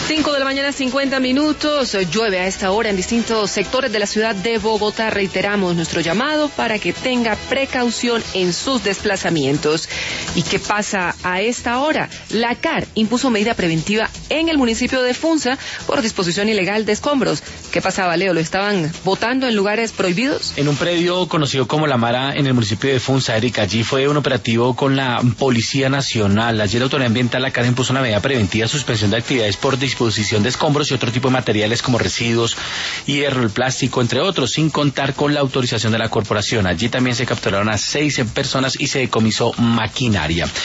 5 de la mañana, 50 minutos. Llueve a esta hora en distintos sectores de la ciudad de Bogotá. Reiteramos nuestro llamado para que tenga precaución en sus desplazamientos. ¿Y qué pasa a esta hora? La CAR impuso medida preventiva en el municipio de Funza por disposición ilegal de escombros. ¿Qué pasaba, Leo? ¿Lo estaban botando en lugares prohibidos? En un predio conocido como La Mara, en el municipio de Funza, Erika, allí fue un operativo con la Policía Nacional. Ayer la Autoridad Ambiental, la CAR, impuso una medida preventiva de suspensión de actividades por disposición de escombros y otro tipo de materiales como residuos, hierro, el plástico, entre otros, sin contar con la autorización de la corporación. Allí también se capturaron a 6 personas y se decomisó maquinaria.